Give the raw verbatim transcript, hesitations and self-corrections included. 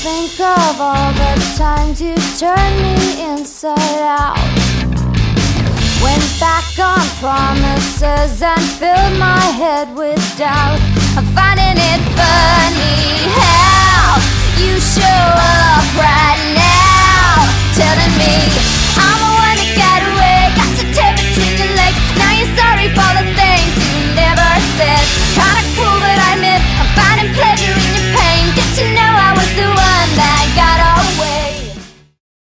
think of all the times you turned me inside out. Went back on promises and filled my head with doubt. I'm finding it funny how you show up